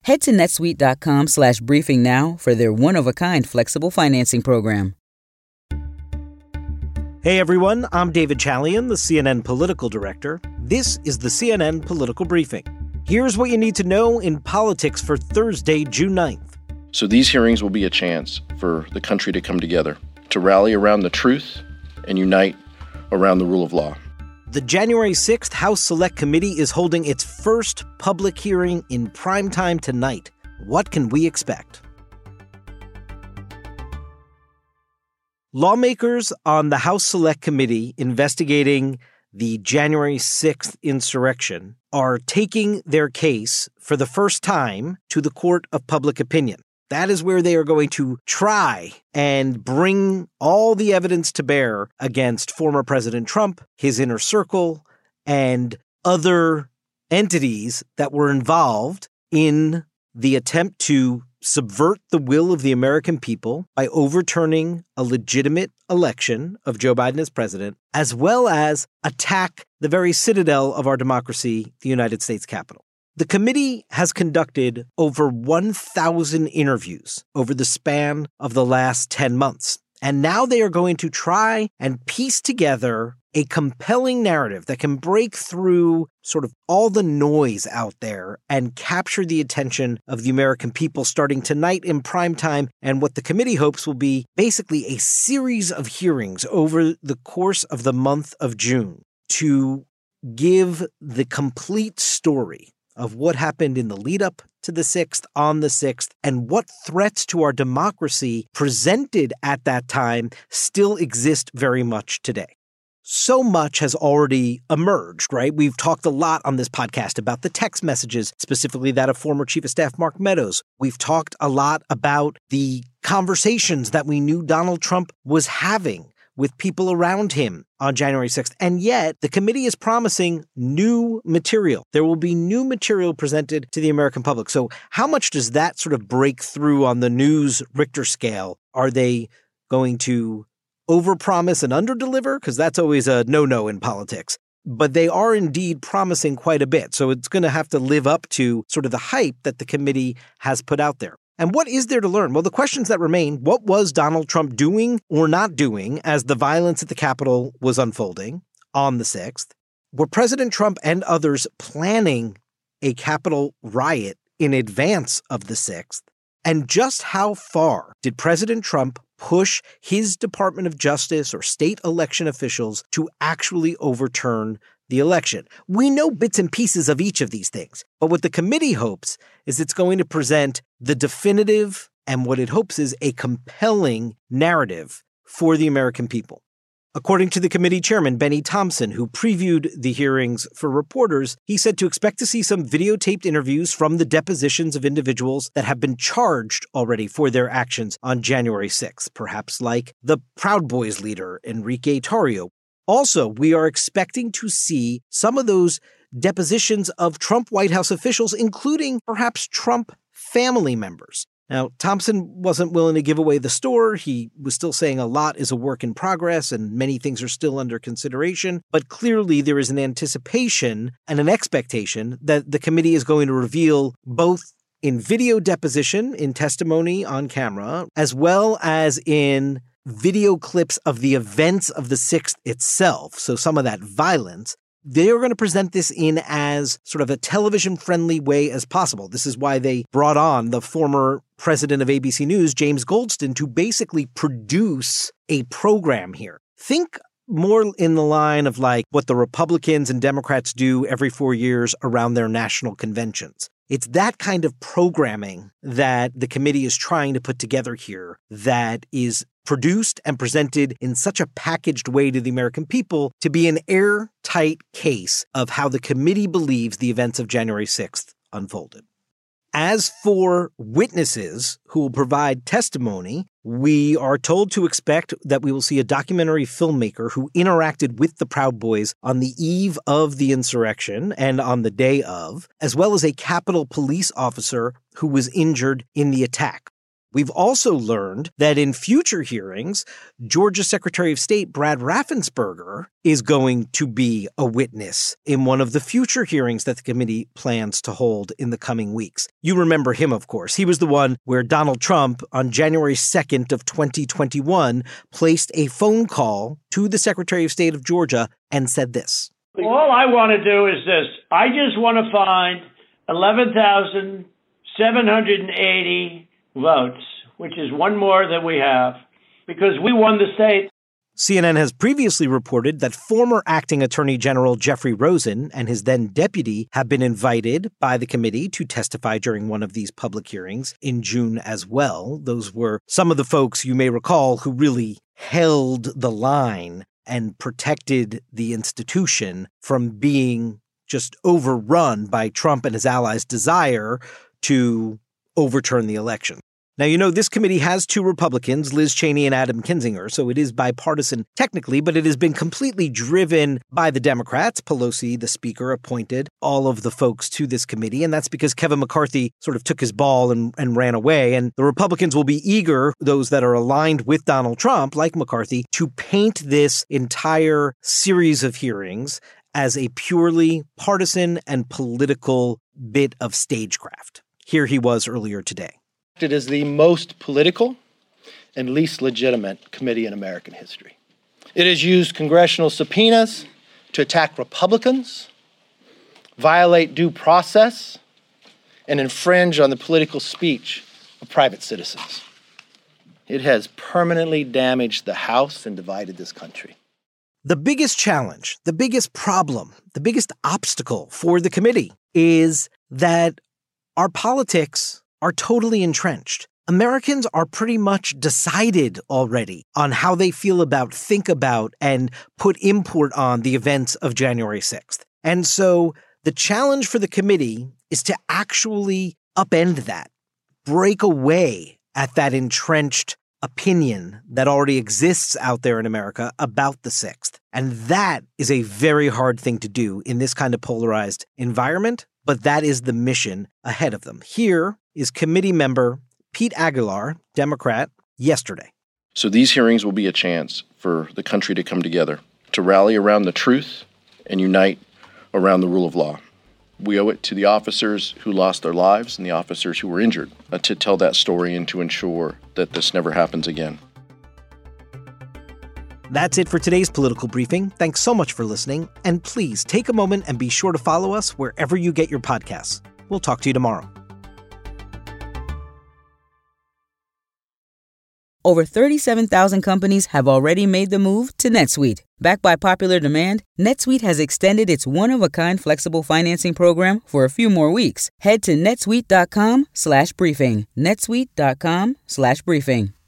Head to netsuite.com/briefing now for their one-of-a-kind flexible financing program. Hey everyone, I'm David Chalian, the CNN political director. This is the CNN Political Briefing. Here's what you need to know in politics for Thursday, June 9th. So these hearings will be a chance for the country to come together, to rally around the truth and unite around the rule of law. The January 6th House Select Committee is holding its first public hearing in primetime tonight. What can we expect? Lawmakers on the House Select Committee investigating the January 6th insurrection are taking their case for the first time to the Court of Public Opinion. That is where they are going to try and bring all the evidence to bear against former President Trump, his inner circle, and other entities that were involved in the attempt to subvert the will of the American people by overturning a legitimate election of Joe Biden as president, as well as attack the very citadel of our democracy, the United States Capitol. The committee has conducted over 1,000 interviews over the span of the last 10 months. And now they are going to try and piece together a compelling narrative that can break through sort of all the noise out there and capture the attention of the American people starting tonight in prime time, and what the committee hopes will be basically a series of hearings over the course of the month of June to give the complete story of what happened in the lead up to the 6th, on the 6th, and what threats to our democracy presented at that time still exist very much today. So much has already emerged, right? We've talked a lot on this podcast about the text messages, specifically that of former Chief of Staff Mark Meadows. We've talked a lot about the conversations that we knew Donald Trump was having with people around him on January 6th. And yet, the committee is promising new material. There will be new material presented to the American public. So how much does that sort of break through on the news Richter scale? Are they going to overpromise and underdeliver? Because that's always a no-no in politics. But they are indeed promising quite a bit. So it's going to have to live up to sort of the hype that the committee has put out there. And what is there to learn? Well, the questions that remain: what was Donald Trump doing or not doing as the violence at the Capitol was unfolding on the 6th? Were President Trump and others planning a Capitol riot in advance of the 6th? And just how far did President Trump push his Department of Justice or state election officials to actually overturn the election? We know bits and pieces of each of these things, but what the committee hopes is it's going to present the definitive and what it hopes is a compelling narrative for the American people. According to the committee chairman, Benny Thompson, who previewed the hearings for reporters, he said to expect to see some videotaped interviews from the depositions of individuals that have been charged already for their actions on January 6th, perhaps like the Proud Boys leader, Enrique Tarrio. Also, we are expecting to see some of those depositions of Trump White House officials, including perhaps Trump family members. Now, Thompson wasn't willing to give away the store. He was still saying a lot is a work in progress and many things are still under consideration. But clearly there is an anticipation and an expectation that the committee is going to reveal both in video deposition, in testimony on camera, as well as in video clips of the events of the 6th itself. So some of that violence. They are going to present this in as sort of a television-friendly way as possible. This is why they brought on the former president of ABC News, James Goldston, to basically produce a program here. Think more in the line of like what the Republicans and Democrats do every 4 years around their national conventions. It's that kind of programming that the committee is trying to put together here that is produced and presented in such a packaged way to the American people to be an airtight case of how the committee believes the events of January 6th unfolded. As for witnesses who will provide testimony, we are told to expect that we will see a documentary filmmaker who interacted with the Proud Boys on the eve of the insurrection and on the day of, as well as a Capitol police officer who was injured in the attack. We've also learned that in future hearings, Georgia Secretary of State Brad Raffensperger is going to be a witness in one of the future hearings that the committee plans to hold in the coming weeks. You remember him, of course. He was the one where Donald Trump, on January 2nd of 2021, placed a phone call to the Secretary of State of Georgia and said this. All I want to do is this. I just want to find 11,780 votes, which is one more than we have, because we won the state. CNN has previously reported that former acting Attorney General Jeffrey Rosen and his then deputy have been invited by the committee to testify during one of these public hearings in June as well. Those were some of the folks you may recall who really held the line and protected the institution from being just overrun by Trump and his allies' desire to overturn the election. Now, you know, this committee has two Republicans, Liz Cheney and Adam Kinzinger, so it is bipartisan technically, but it has been completely driven by the Democrats. Pelosi, the speaker, appointed all of the folks to this committee, and that's because Kevin McCarthy sort of took his ball and ran away. And the Republicans will be eager, those that are aligned with Donald Trump, like McCarthy, to paint this entire series of hearings as a purely partisan and political bit of stagecraft. Here he was earlier today. It is the most political and least legitimate committee in American history. It has used congressional subpoenas to attack Republicans, violate due process, and infringe on the political speech of private citizens. It has permanently damaged the House and divided this country. The biggest challenge, the biggest problem, the biggest obstacle for the committee is that our politics are totally entrenched. Americans are pretty much decided already on how they feel about, think about, and put import on the events of January 6th. And so the challenge for the committee is to actually upend that, break away at that entrenched opinion that already exists out there in America about the 6th. And that is a very hard thing to do in this kind of polarized environment, but that is the mission ahead of them. Here is committee member Pete Aguilar, Democrat, yesterday. So these hearings will be a chance for the country to come together, to rally around the truth and unite around the rule of law. We owe it to the officers who lost their lives and the officers who were injured to tell that story and to ensure that this never happens again. That's it for today's political briefing. Thanks so much for listening. And please take a moment and be sure to follow us wherever you get your podcasts. We'll talk to you tomorrow. Over 37,000 companies have already made the move to NetSuite. Backed by popular demand, NetSuite has extended its one-of-a-kind flexible financing program for a few more weeks. Head to netsuite.com/briefing. netsuite.com/briefing.